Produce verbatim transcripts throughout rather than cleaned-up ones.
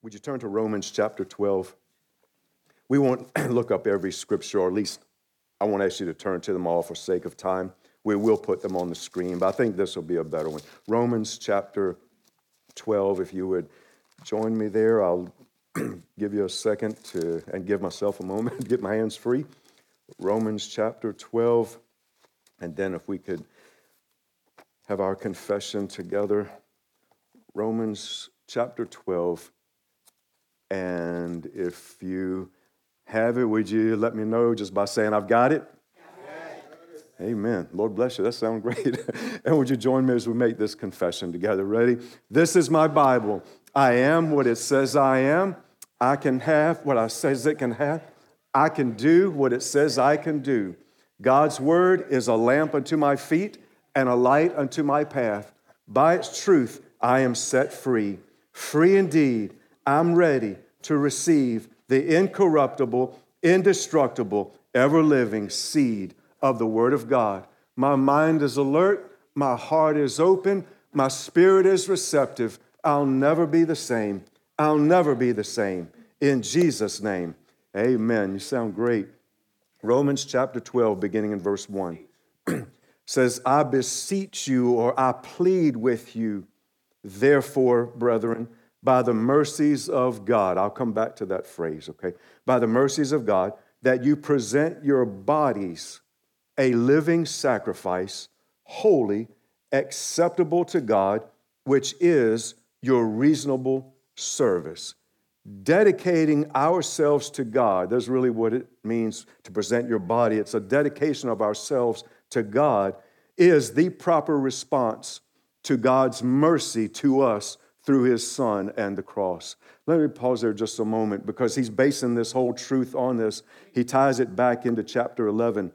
Would you turn to Romans chapter twelve? We won't look up every scripture, or at least I won't ask you to turn to them all for sake of time. We will put them on the screen, but I think this will be a better one. Romans chapter twelve, if you would join me there. I'll give you a second to, and give myself a moment to get my hands free. Romans chapter twelve, and then if we could have our confession together. Romans chapter twelve, and if you have it, would you let me know just by saying, I've got it? Amen. Lord bless you. That sounds great. And would you join me as we make this confession together? Ready? This is my Bible. I am what it says I am. I can have what it says it can have. I can do what it says I can do. God's word is a lamp unto my feet and a light unto my path. By its truth, I am set free. Free indeed. I'm ready to receive the incorruptible, indestructible, ever-living seed of the Word of God. My mind is alert. My heart is open. My spirit is receptive. I'll never be the same. I'll never be the same. In Jesus' name, amen. You sound great. Romans chapter twelve, beginning in verse one, says, I beseech you, or I plead with you, therefore, brethren, by the mercies of God. I'll come back to that phrase, okay? By the mercies of God, that you present your bodies a living sacrifice, holy, acceptable to God, which is your reasonable service. Dedicating ourselves to God, that's really what it means to present your body. It's a dedication of ourselves to God, is the proper response to God's mercy to us through his Son and the cross. Let me pause there just a moment, because he's basing this whole truth on this. He ties it back into chapter eleven.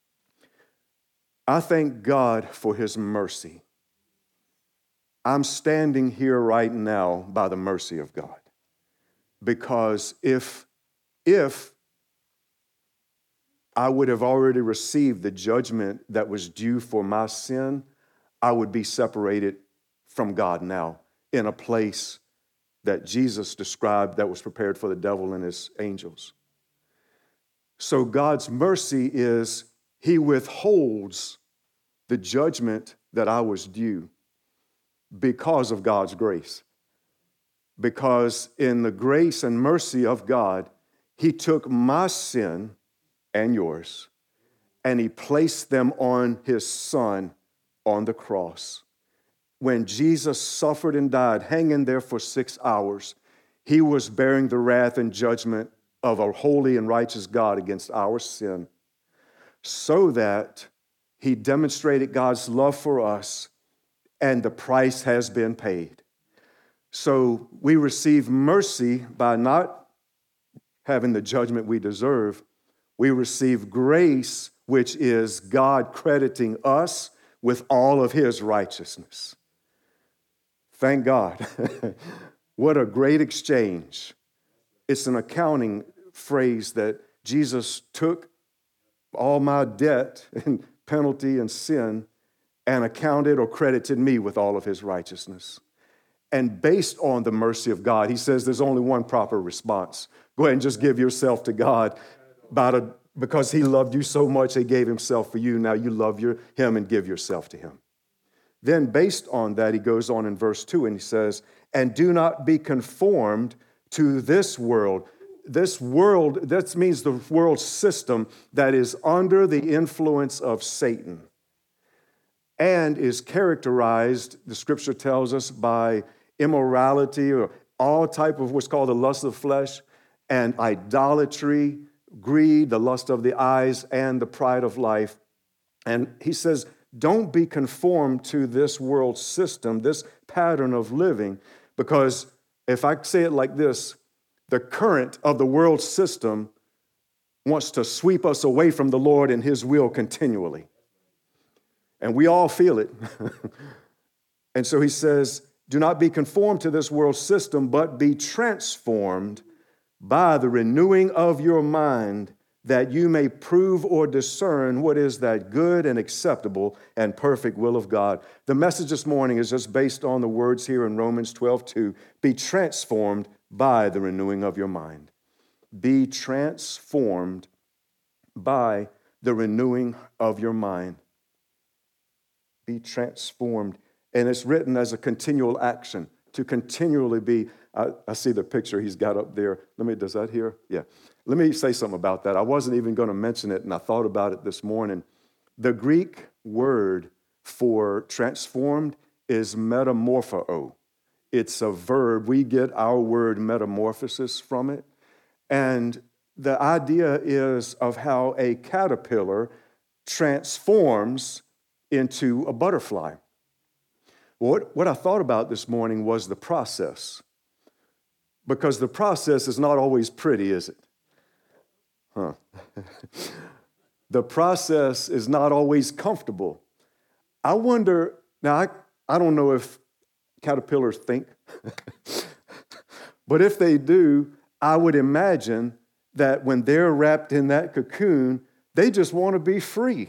I thank God for his mercy. I'm standing here right now by the mercy of God. Because if, if I would have already received the judgment that was due for my sin, I would be separated from God now in a place that Jesus described that was prepared for the devil and his angels. So God's mercy is he withholds the judgment that I was due because of God's grace. Because in the grace and mercy of God, he took my sin and yours, and he placed them on his Son on the cross. When Jesus suffered and died, hanging there for six hours, he was bearing the wrath and judgment of a holy and righteous God against our sin, so that he demonstrated God's love for us, and the price has been paid. So we receive mercy by not having the judgment we deserve. We receive grace, which is God crediting us with all of his righteousness. Thank God. What a great exchange. It's an accounting phrase that Jesus took all my debt and penalty and sin and accounted or credited me with all of his righteousness. And based on the mercy of God, he says there's only one proper response. Go ahead and just give yourself to God about a, because he loved you so much, he gave himself for you. Now you love your, him and give yourself to him. Then based on that, he goes on in verse two and he says, and do not be conformed to this world. This world, that means the world system that is under the influence of Satan and is characterized, the scripture tells us, by immorality or all type of what's called the lust of the flesh and idolatry, greed, the lust of the eyes, and the pride of life. And he says, don't be conformed to this world system, this pattern of living, because if I say it like this, the current of the world system wants to sweep us away from the Lord and his will continually. And we all feel it. And so he says, do not be conformed to this world system, but be transformed by the renewing of your mind, that you may prove or discern what is that good and acceptable and perfect will of God. The message this morning is just based on the words here in Romans twelve two. Be transformed by the renewing of your mind. Be transformed by the renewing of your mind. Be transformed. And it's written as a continual action, to continually be. I, I see the picture he's got up there. Let me, does that here? Yeah. Let me say something about that. I wasn't even going to mention it, and I thought about it this morning. The Greek word for transformed is metamorpho. It's a verb. We get our word metamorphosis from it. And the idea is of how a caterpillar transforms into a butterfly. What, what I thought about this morning was the process. Because the process is not always pretty, is it? Huh. The process is not always comfortable. I wonder, now I, I don't know if caterpillars think, but if they do, I would imagine that when they're wrapped in that cocoon, they just want to be free.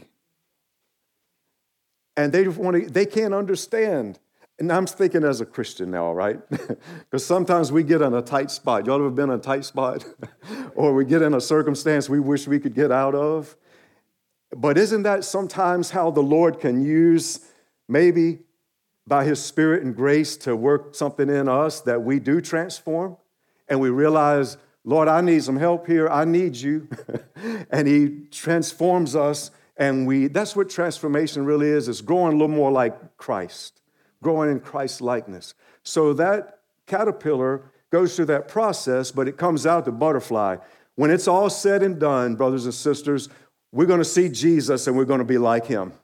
And they just want to, they can't understand. And I'm thinking as a Christian now, right? Because sometimes we get in a tight spot. Y'all ever been in a tight spot? Or we get in a circumstance we wish we could get out of? But isn't that sometimes how the Lord can use, maybe by his Spirit and grace, to work something in us that we do transform? And we realize, Lord, I need some help here. I need you. And he transforms us. And we that's what transformation really is. It's growing a little more like Christ, growing in Christ's likeness. So that caterpillar goes through that process, but it comes out the butterfly. When it's all said and done, brothers and sisters, we're going to see Jesus and we're going to be like him.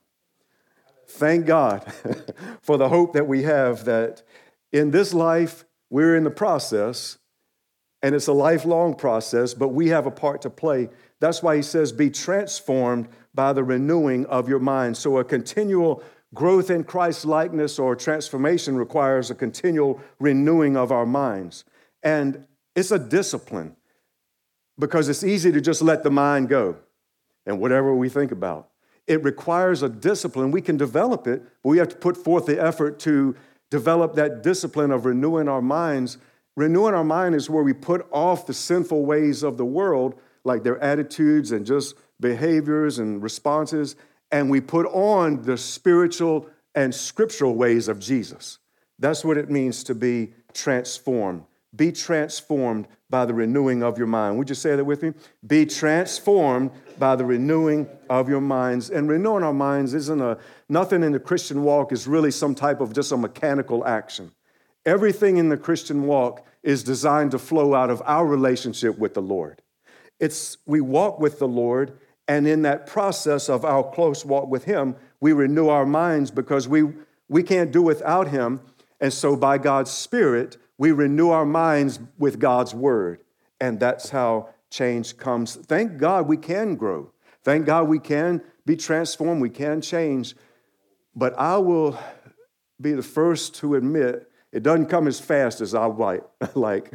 Thank God for the hope that we have that in this life, we're in the process, and it's a lifelong process, but we have a part to play. That's why he says, be transformed by the renewing of your mind. So a continual growth in Christ's likeness or transformation requires a continual renewing of our minds. And it's a discipline, because it's easy to just let the mind go and whatever we think about. It requires a discipline. We can develop it, but we have to put forth the effort to develop that discipline of renewing our minds. Renewing our mind is where we put off the sinful ways of the world, like their attitudes and just behaviors and responses, and we put on the spiritual and scriptural ways of Jesus. That's what it means to be transformed. Be transformed by the renewing of your mind. Would you say that with me? Be transformed by the renewing of your minds. And renewing our minds isn't a, nothing in the Christian walk is really some type of just a mechanical action. Everything in the Christian walk is designed to flow out of our relationship with the Lord. It's, we walk with the Lord, and in that process of our close walk with him, we renew our minds because we, we can't do without him. And so by God's Spirit, we renew our minds with God's word. And that's how change comes. Thank God we can grow. Thank God we can be transformed. We can change. But I will be the first to admit it doesn't come as fast as I like. Like,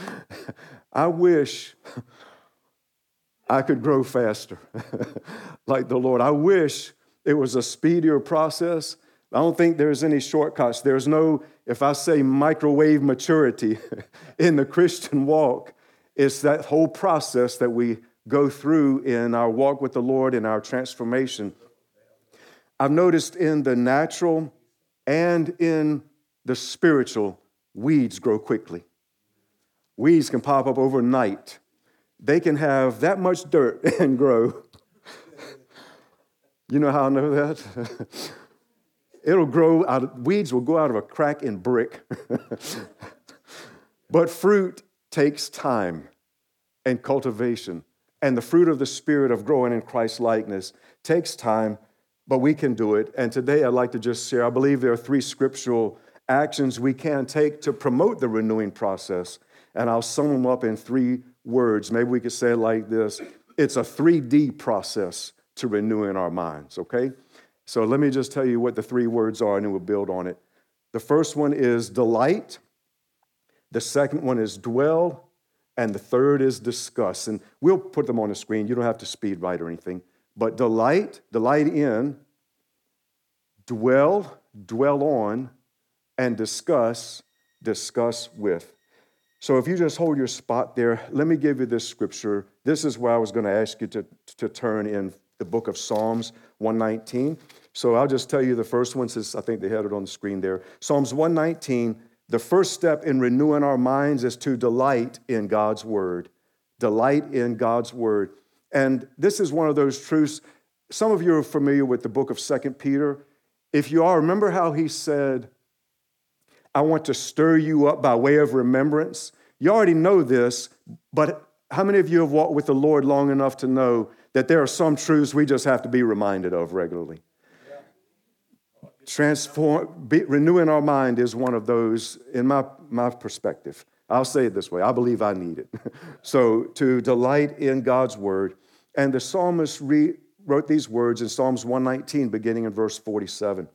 I wish I could grow faster like the Lord. I wish it was a speedier process. I don't think there's any shortcuts. There's no, if I say microwave maturity in the Christian walk, it's that whole process that we go through in our walk with the Lord, in our transformation. I've noticed in the natural and in the spiritual, weeds grow quickly. Weeds can pop up overnight. They can have that much dirt and grow. You know how I know that? It'll grow out of, weeds will go out of a crack in brick. But fruit takes time and cultivation. And the fruit of the Spirit of growing in Christ's likeness takes time, but we can do it. And today I'd like to just share, I believe there are three scriptural actions we can take to promote the renewing process. And I'll sum them up in three words. Maybe we could say it like this. It's a three D process to renewing our minds, okay? So let me just tell you what the three words are, and then we'll build on it. The first one is delight. The second one is dwell. And the third is discuss. And we'll put them on the screen. You don't have to speed write or anything. But delight, delight in, dwell, dwell on, and discuss, discuss with. So if you just hold your spot there, let me give you this scripture. This is where I was going to ask you to, to turn in the book of Psalms one nineteen. So I'll just tell you the first one, since I think they had it on the screen there. Psalms one nineteen, the first step in renewing our minds is to delight in God's word. Delight in God's word. And this is one of those truths. Some of you are familiar with the book of Second Peter. If you are, remember how he said, I want to stir you up by way of remembrance. You already know this, but how many of you have walked with the Lord long enough to know that there are some truths we just have to be reminded of regularly? Transform, be, renewing our mind is one of those, in my, my perspective. I'll say it this way. I believe I need it. So to delight in God's word. And the psalmist re, wrote these words in Psalms one nineteen, beginning in verse forty-seven.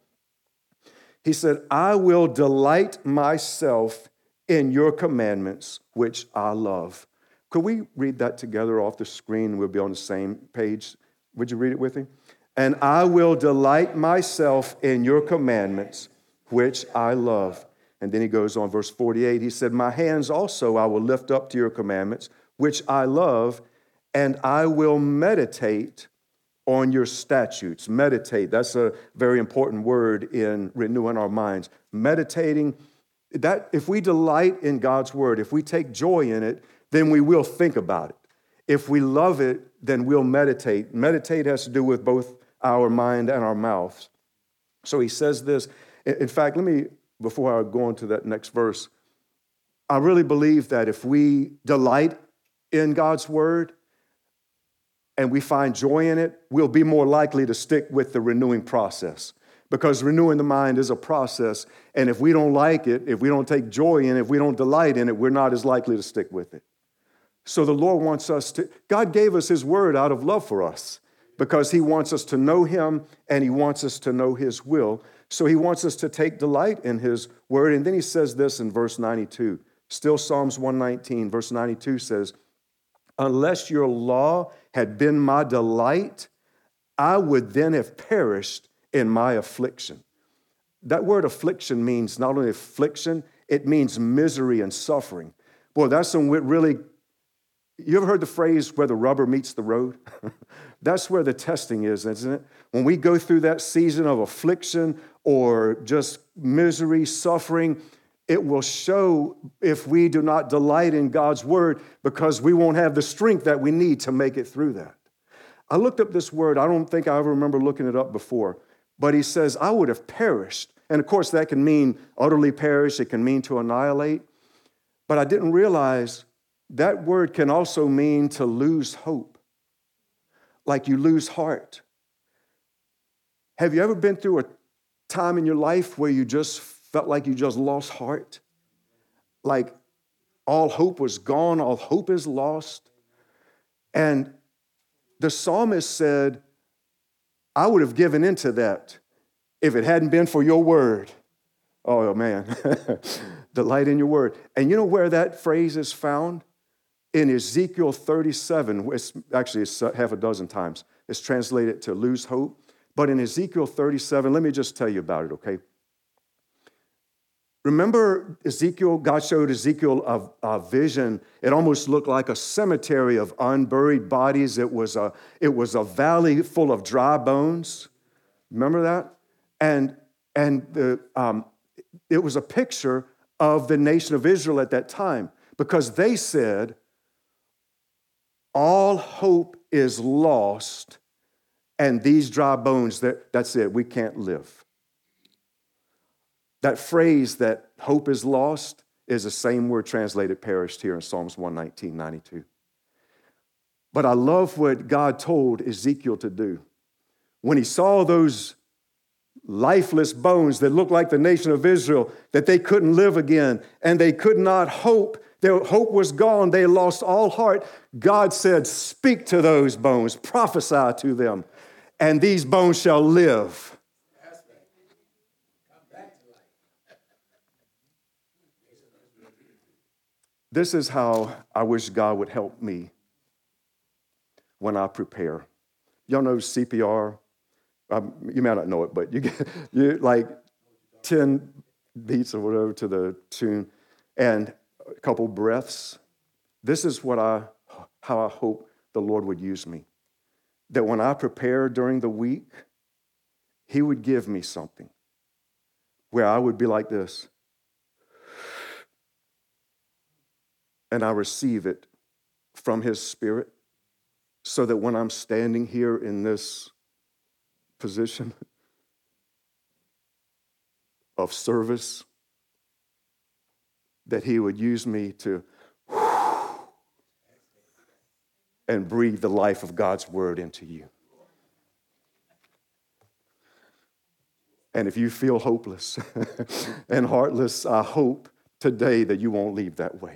He said, I will delight myself in your commandments, which I love. Could we read that together off the screen? We'll be on the same page. Would you read it with me? And I will delight myself in your commandments, which I love. And then he goes on, verse forty-eight, he said, my hands also I will lift up to your commandments, which I love, and I will meditate on your statutes. Meditate, that's a very important word in renewing our minds. Meditating, that if we delight in God's word, if we take joy in it, then we will think about it. If we love it, then we'll meditate. Meditate has to do with both our mind and our mouths. So he says this. In fact, let me, before I go on to that next verse, I really believe that if we delight in God's word and we find joy in it, we'll be more likely to stick with the renewing process. Because renewing the mind is a process, and if we don't like it, if we don't take joy in it, if we don't delight in it, we're not as likely to stick with it. So the Lord wants us to, God gave us his word out of love for us because he wants us to know him and he wants us to know his will. So he wants us to take delight in his word. And then he says this in verse ninety-two, still Psalms one nineteen, verse ninety-two says, unless your law had been my delight, I would then have perished in my affliction. That word affliction means not only affliction, it means misery and suffering. Boy, that's some really, you ever heard the phrase where the rubber meets the road? That's where the testing is, isn't it? When we go through that season of affliction or just misery, suffering, it will show if we do not delight in God's word because we won't have the strength that we need to make it through that. I looked up this word. I don't think I ever remember looking it up before. But he says, I would have perished. And of course, that can mean utterly perish. It can mean to annihilate. But I didn't realize that word can also mean to lose hope. Like you lose heart. Have you ever been through a time in your life where you just felt like you just lost heart? Like all hope was gone, all hope is lost. And the psalmist said, I would have given into that if it hadn't been for your word. Oh, man. Delight in your word. And you know where that phrase is found? In Ezekiel thirty-seven. It's, actually, it's half a dozen times. It's translated to lose hope. But in Ezekiel thirty-seven, let me just tell you about it, okay? Remember Ezekiel, God showed Ezekiel a, a vision. It almost looked like a cemetery of unburied bodies. It was a, it was a valley full of dry bones. Remember that? And, and the, um, it was a picture of the nation of Israel at that time because they said, all hope is lost and these dry bones, that, that's it, we can't live. That phrase that hope is lost is the same word translated perished here in Psalms one nineteen, ninety-two. But I love what God told Ezekiel to do. When he saw those lifeless bones that looked like the nation of Israel, that they couldn't live again and they could not hope, their hope was gone, they lost all heart, God said, speak to those bones, prophesy to them, and these bones shall live. This is how I wish God would help me when I prepare. Y'all know C P R? Um, you may not know it, but you get you like ten beats or whatever to the tune. And a couple breaths. This is what I, how I hope the Lord would use me. That when I prepare during the week, he would give me something where I would be like this. And I receive it from his Spirit so that when I'm standing here in this position of service, that he would use me to and breathe the life of God's word into you. And if you feel hopeless and heartless, I hope today that you won't leave that way.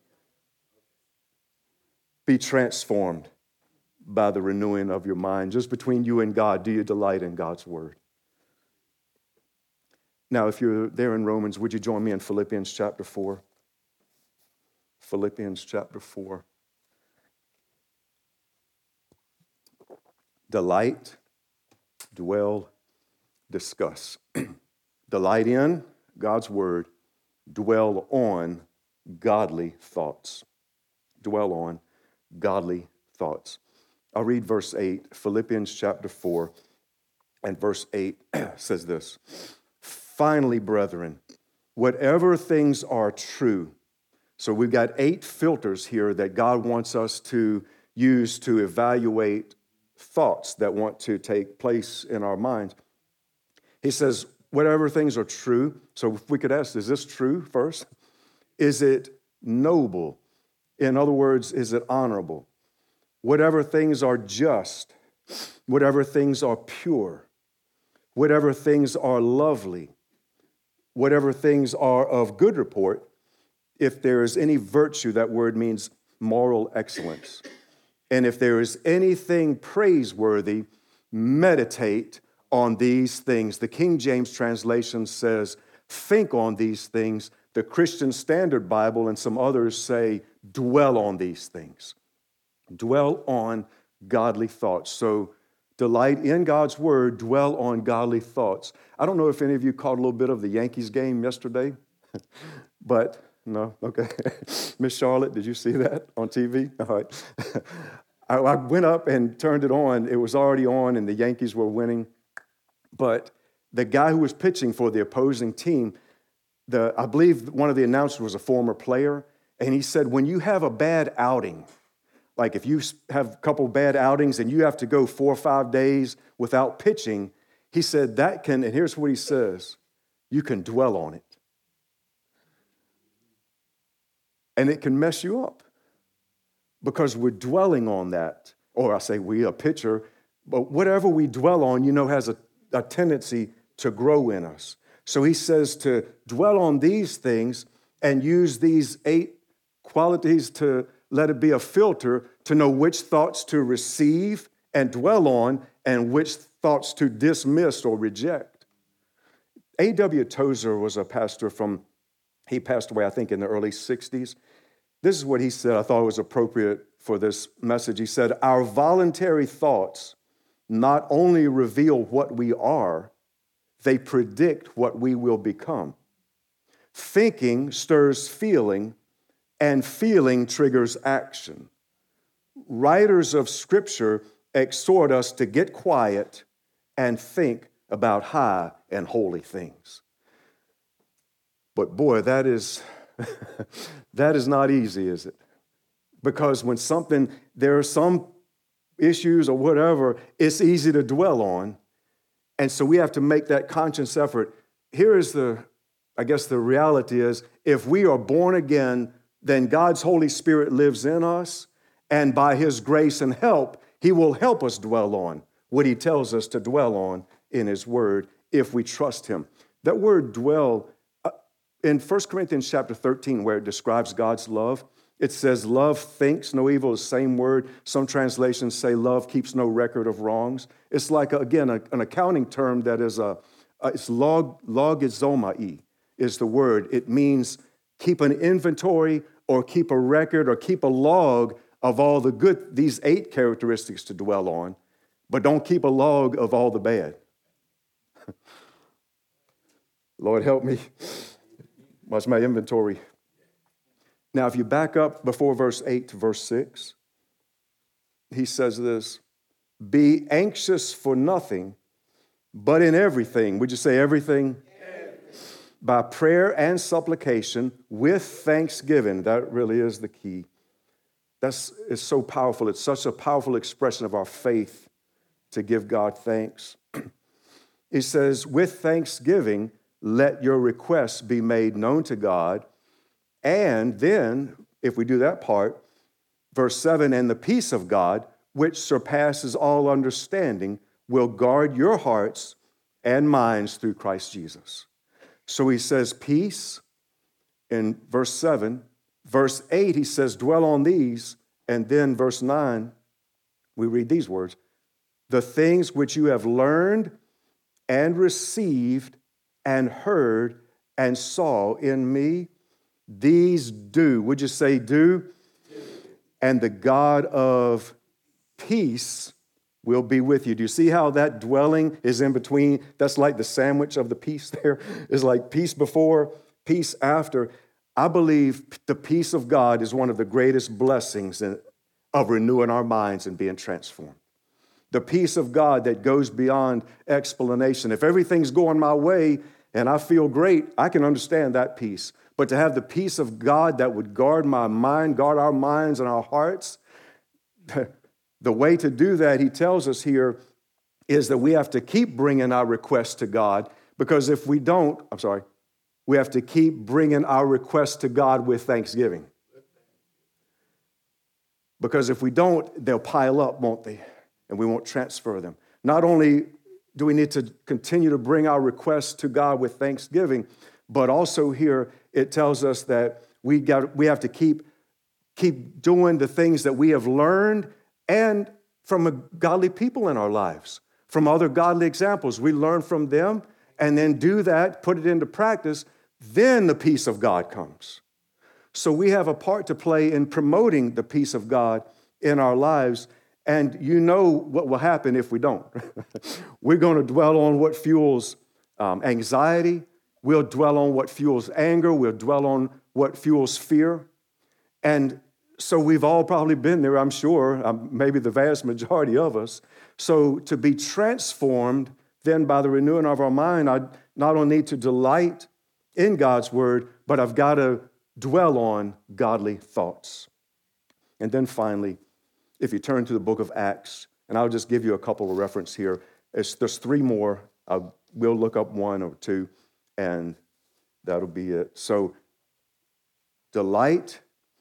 Be transformed by the renewing of your mind. Just between you and God, do you delight in God's word? Now, if you're there in Romans, would you join me in Philippians chapter four? Philippians chapter four. Delight, dwell, discuss. Delight in God's word, dwell on godly thoughts. Dwell on godly thoughts. I'll read verse eight, Philippians chapter four, and verse eight says this. Finally, brethren, whatever things are true. So we've got eight filters here that God wants us to use to evaluate thoughts that want to take place in our minds. He says, whatever things are true. So if we could ask, is this true first? Is it noble? In other words, is it honorable? Whatever things are just, whatever things are pure, whatever things are lovely, whatever things are of good report, if there is any virtue, that word means moral excellence. And if there is anything praiseworthy, meditate on these things. The King James translation says, think on these things. The Christian Standard Bible and some others say, dwell on these things. Dwell on godly thoughts. So delight in God's word, dwell on godly thoughts. I don't know if any of you caught a little bit of the Yankees game yesterday, but no, okay. Miss Charlotte, did you see that on T V? All right. I, I went up and turned it on. It was already on and the Yankees were winning. But the guy who was pitching for the opposing team, the I believe one of the announcers was a former player, and he said, when you have a bad outing, like if you have a couple bad outings and you have to go four or five days without pitching, he said that can, and here's what he says, you can dwell on it. And it can mess you up because we're dwelling on that. Or I say we, a pitcher, but whatever we dwell on, you know, has a, a tendency to grow in us. So he says to dwell on these things and use these eight qualities to let it be a filter to know which thoughts to receive and dwell on and which thoughts to dismiss or reject. A W Tozer was a pastor from, he passed away, I think, in the early sixties. This is what he said. I thought it was appropriate for this message. He said, our voluntary thoughts not only reveal what we are, they predict what we will become. Thinking stirs feeling, and feeling triggers action. Writers of Scripture exhort us to get quiet and think about high and holy things. But boy, that is, that is not easy, is it? Because when something, there are some issues or whatever, it's easy to dwell on. And so we have to make that conscious effort. Here is the, I guess the reality is, if we are born again, then God's Holy Spirit lives in us, and by His grace and help, He will help us dwell on what He tells us to dwell on in His Word if we trust Him. That word dwell, uh, in First Corinthians chapter thirteen, where it describes God's love, it says, love thinks no evil, the same word. Some translations say love keeps no record of wrongs. It's like, again, a, an accounting term that is a, uh, it's log, logizomai is the word. It means keep an inventory or keep a record or keep a log of all the good, these eight characteristics to dwell on, but don't keep a log of all the bad. Lord, help me. What's my inventory? Now, if you back up before verse eight to verse six, he says this, be anxious for nothing, but in everything. Would you say everything? Everything. By prayer and supplication with thanksgiving. That really is the key. That's it's so powerful. It's such a powerful expression of our faith to give God thanks. He says, with thanksgiving, let your requests be made known to God. And then, if we do that part, verse seven, and the peace of God, which surpasses all understanding, will guard your hearts and minds through Christ Jesus. So he says peace in verse seven. Verse eight, he says, dwell on these. And then verse nine, we read these words, the things which you have learned and received and heard and saw in me, these do. Would you say do? And the God of peace will be with you. Do you see how that dwelling is in between? That's like the sandwich of the peace there. It's like peace before, peace after. I believe the peace of God is one of the greatest blessings of renewing our minds and being transformed. The peace of God that goes beyond explanation. If everything's going my way and I feel great, I can understand that peace. But to have the peace of God that would guard my mind, guard our minds and our hearts, the way to do that, he tells us here, is that we have to keep bringing our requests to God, because if we don't, I'm sorry, we have to keep bringing our requests to God with thanksgiving. Because if we don't, they'll pile up, won't they? And we won't transfer them. Not only do we need to continue to bring our requests to God with thanksgiving, but also here it tells us that we got we have to keep, keep doing the things that we have learned and from a godly people in our lives, from other godly examples. We learn from them and then do that, put it into practice, then the peace of God comes. So we have a part to play in promoting the peace of God in our lives, and you know what will happen if we don't. We're going to dwell on what fuels um, anxiety. We'll dwell on what fuels anger. We'll dwell on what fuels fear. And so we've all probably been there, I'm sure, um, maybe the vast majority of us. So to be transformed then by the renewing of our mind, I not only need to delight in God's word, but I've got to dwell on godly thoughts. And then finally, if you turn to the book of Acts, and I'll just give you a couple of references here. It's, there's three more. I will look up one or two, and that'll be it. So delight,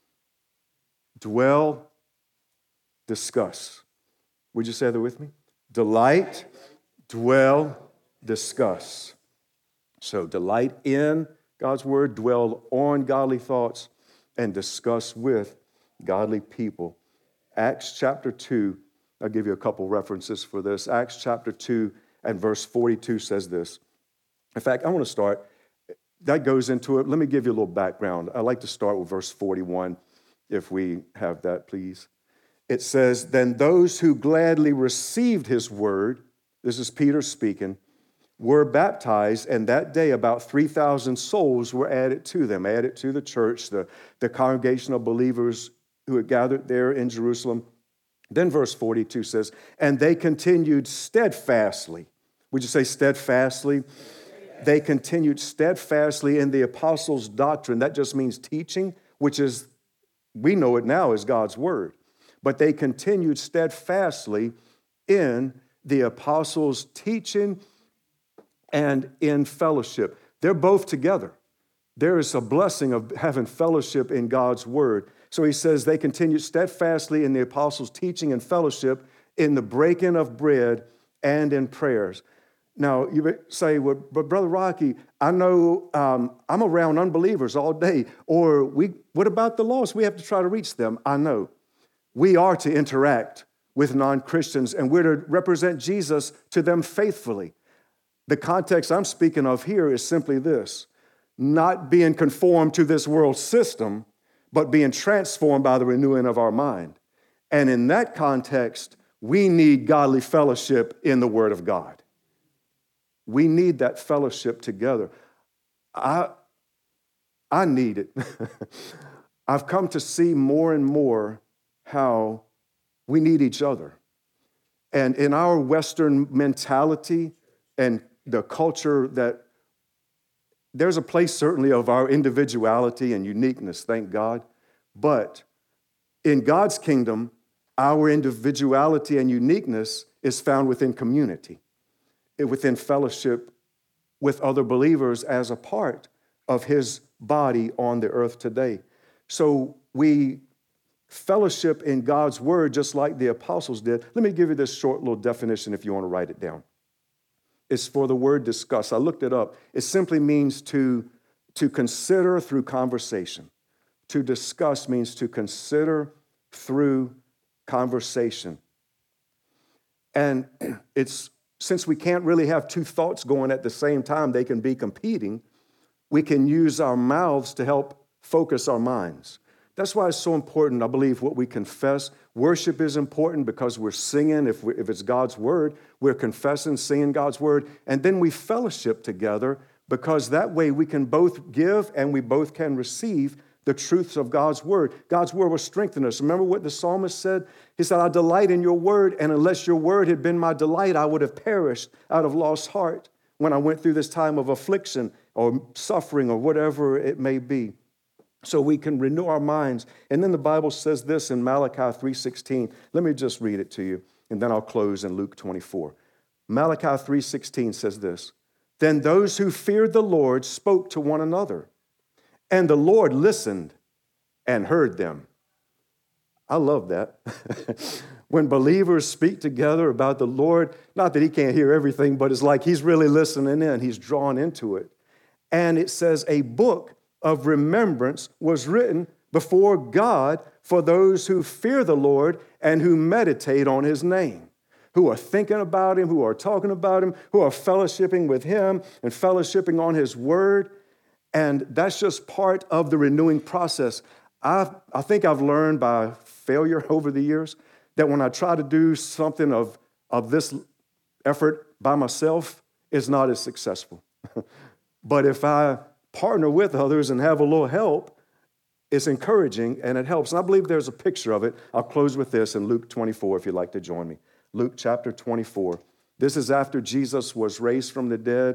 dwell, discuss. Would you say that with me? Delight, dwell, discuss. So delight in God's word, dwell on godly thoughts, and discuss with godly people. Acts chapter two, I'll give you a couple references for this. Acts chapter two and verse forty-two says this. In fact, I want to start, that goes into it. Let me give you a little background. I'd like to start with verse forty-one, if we have that, please. It says, then those who gladly received his word, this is Peter speaking, were baptized, and that day about three thousand souls were added to them, added to the church, the, the congregation of believers who had gathered there in Jerusalem. Then verse forty-two says, and they continued steadfastly. Would you say steadfastly? They continued steadfastly in the apostles' doctrine. That just means teaching, which is, we know it now as God's word. But they continued steadfastly in the apostles' teaching and in fellowship. They're both together. There is a blessing of having fellowship in God's word. So he says they continued steadfastly in the apostles' teaching and fellowship, in the breaking of bread and in prayers. Now, you say, well, but Brother Rocky, I know um, I'm around unbelievers all day. Or we, what about the lost? We have to try to reach them. I know. We are to interact with non-Christians, and we're to represent Jesus to them faithfully. The context I'm speaking of here is simply this: not being conformed to this world system, but being transformed by the renewing of our mind. And in that context, we need godly fellowship in the Word of God. We need that fellowship together. I, I need it. I've come to see more and more how we need each other. And in our Western mentality and the culture that there's a place certainly of our individuality and uniqueness, thank God. But in God's kingdom, our individuality and uniqueness is found within community, within fellowship with other believers as a part of his body on the earth today. So we fellowship in God's word just like the apostles did. Let me give you this short little definition if you want to write it down. It's for the word discuss. I looked it up. It simply means to, to consider through conversation. To discuss means to consider through conversation. And it's since we can't really have two thoughts going at the same time, they can be competing, we can use our mouths to help focus our minds. That's why it's so important, I believe, what we confess. Worship is important because we're singing. If, we, if it's God's word, we're confessing, singing God's word. And then we fellowship together because that way we can both give and we both can receive the truths of God's word. God's word will strengthen us. Remember what the psalmist said? He said, I delight in your word, and unless your word had been my delight, I would have perished out of lost heart when I went through this time of affliction or suffering or whatever it may be. So we can renew our minds. And then the Bible says this in Malachi three sixteen. Let me just read it to you, and then I'll close in Luke twenty-four. Malachi three sixteen says this, then those who feared the Lord spoke to one another, and the Lord listened and heard them. I love that. When believers speak together about the Lord, not that he can't hear everything, but it's like he's really listening in. He's drawn into it. And it says a book of remembrance was written before God for those who fear the Lord and who meditate on his name, who are thinking about him, who are talking about him, who are fellowshipping with him and fellowshipping on his word. And that's just part of the renewing process. I, I think I've learned by failure over the years that when I try to do something of, of this effort by myself, it's not as successful. But if I partner with others and have a little help, it's encouraging and it helps. And I believe there's a picture of it. I'll close with this in Luke twenty-four if you'd like to join me. Luke chapter twenty-four. This is after Jesus was raised from the dead.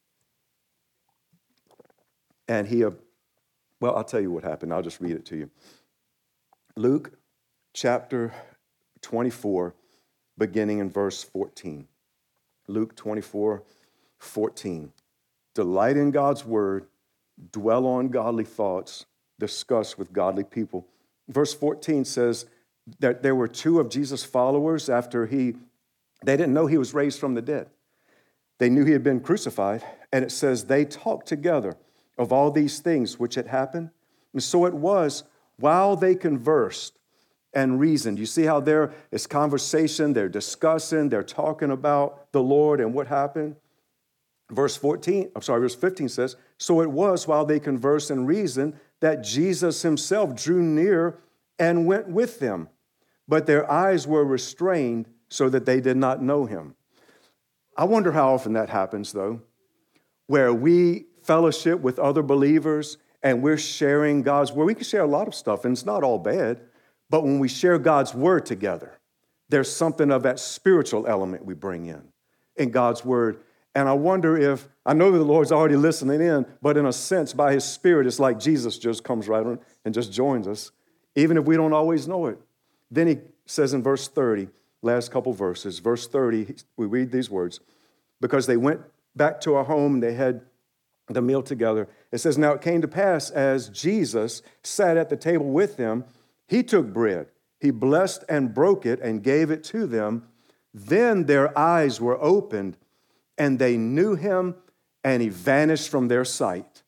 And he, well, I'll tell you what happened. I'll just read it to you. Luke chapter twenty-four, beginning in verse fourteen. Luke twenty-four, fourteen. Delight in God's word, dwell on godly thoughts, discuss with godly people. Verse fourteen says that there were two of Jesus' followers after he, they didn't know he was raised from the dead. They knew he had been crucified, and it says they talked together of all these things which had happened. And so it was while they conversed and reasoned. You see how there is conversation, they're discussing, they're talking about the Lord and what happened. Verse fourteen, I'm sorry, verse fifteen says, so it was while they conversed and reasoned that Jesus himself drew near and went with them. But their eyes were restrained so that they did not know him. I wonder how often that happens, though, where we fellowship with other believers and we're sharing God's word. We can share a lot of stuff, and it's not all bad, but when we share God's word together, there's something of that spiritual element we bring in, in God's word. And I wonder if, I know that the Lord's already listening in, but in a sense, by his Spirit, it's like Jesus just comes right on and just joins us, even if we don't always know it. Then he says in verse thirty, last couple verses, verse thirty, we read these words, because they went back to our home and they had the meal together. It says, now it came to pass as Jesus sat at the table with them, he took bread, he blessed and broke it and gave it to them. Then their eyes were opened, and they knew him, and he vanished from their sight.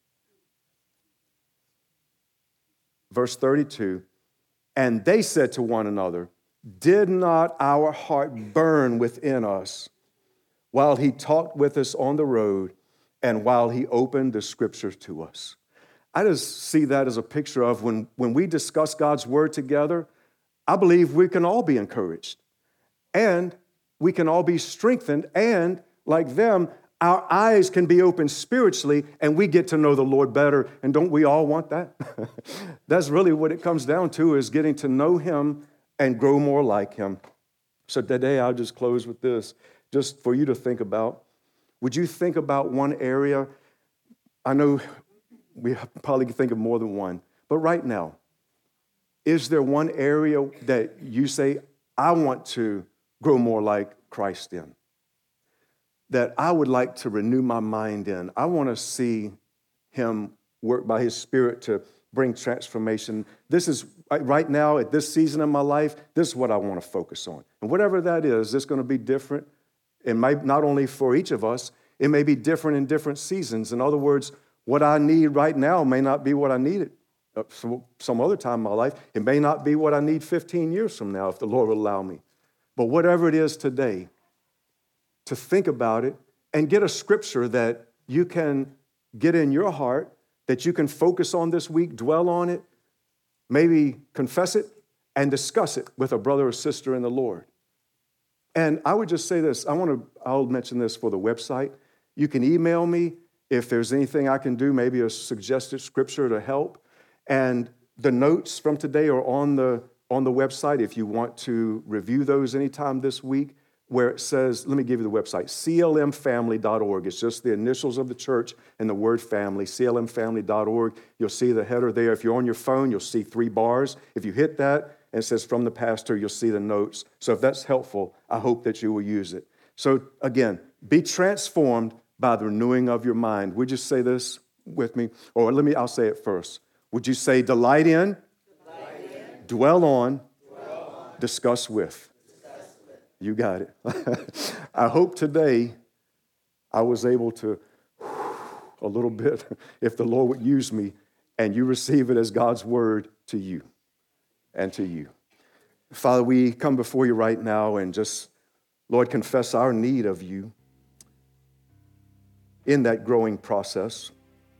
Verse thirty-two, and they said to one another, did not our heart burn within us while he talked with us on the road and while he opened the scriptures to us? I just see that as a picture of when, when we discuss God's word together, I believe we can all be encouraged, and we can all be strengthened, and like them, our eyes can be open spiritually and we get to know the Lord better. And don't we all want that? That's really what it comes down to, is getting to know him and grow more like him. So today I'll just close with this, just for you to think about. Would you think about one area? I know we probably can think of more than one, but right now, is there one area that you say, I want to grow more like Christ in? That I would like to renew my mind in. I want to see him work by his Spirit to bring transformation. This is, right now, at this season of my life, this is what I want to focus on. And whatever that is, it's going to be different. It might not only for each of us, it may be different in different seasons. In other words, what I need right now may not be what I needed some, some other time in my life. It may not be what I need fifteen years from now, if the Lord will allow me. But whatever it is today, to think about it and get a scripture that you can get in your heart, that you can focus on this week, dwell on it, maybe confess it, and discuss it with a brother or sister in the Lord. And I would just say this. I want to, I'll mention this for the website. You can email me if there's anything I can do, maybe a suggested scripture to help. And the notes from today are on the, on the website if you want to review those anytime this week, where it says, let me give you the website, C L M family dot org. It's just the initials of the church and the word family, C L M family dot org. You'll see the header there. If you're on your phone, you'll see three bars. If you hit that and it says from the pastor, you'll see the notes. So if that's helpful, I hope that you will use it. So again, be transformed by the renewing of your mind. Would you say this with me? Or let me, I'll say it first. Would you say delight in, delight in. Dwell on, dwell on. Discuss with. You got it. I hope today I was able to, a little bit, if the Lord would use me, and you receive it as God's word to you and to you. Father, we come before you right now and just, Lord, confess our need of you in that growing process.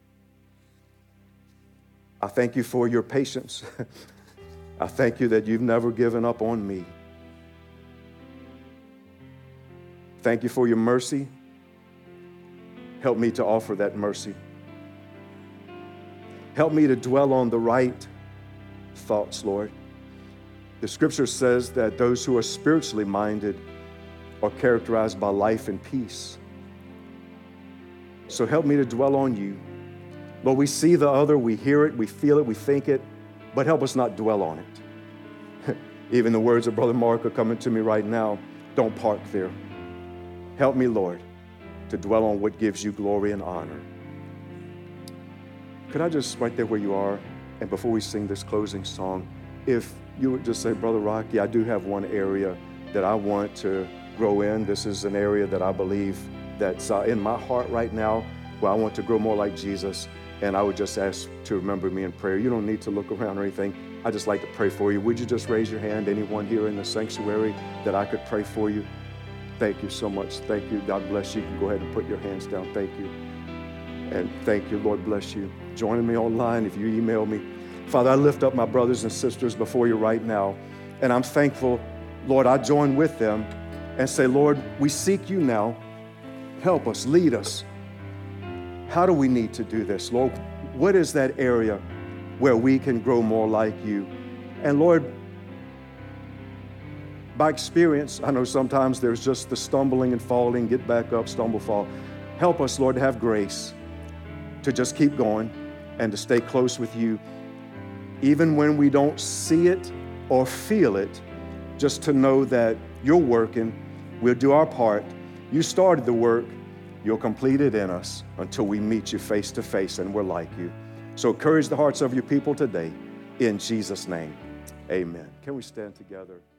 I thank you for your patience. I thank you that you've never given up on me. Thank you for your mercy. Help me to offer that mercy. Help me to dwell on the right thoughts, Lord. The scripture says that those who are spiritually minded are characterized by life and peace. So help me to dwell on you. Lord, we see the other, we hear it, we feel it, we think it, but help us not dwell on it. Even the words of Brother Mark are coming to me right now. Don't park there. Help me, Lord, to dwell on what gives you glory and honor. Could I just, right there where you are, and before we sing this closing song, if you would just say, Brother Rocky, I do have one area that I want to grow in. This is an area that I believe that's uh, in my heart right now, where I want to grow more like Jesus. And I would just ask to remember me in prayer. You don't need to look around or anything. I just like to pray for you. Would you just raise your hand, anyone here in the sanctuary, that I could pray for you? Thank you so much. Thank you. God bless you. You can go ahead and put your hands down. Thank you. And thank you. Lord bless you. Joining me online, if you email me. Father, I lift up my brothers and sisters before you right now. And I'm thankful, Lord, I join with them and say, Lord, we seek you now. Help us, lead us. How do we need to do this, Lord? What is that area where we can grow more like you? And Lord, by experience, I know sometimes there's just the stumbling and falling, get back up, stumble, fall. Help us, Lord, to have grace to just keep going and to stay close with you. Even when we don't see it or feel it, just to know that you're working, we'll do our part. You started the work, you'll complete it in us until we meet you face to face and we're like you. So encourage the hearts of your people today. In Jesus' name, amen. Can we stand together?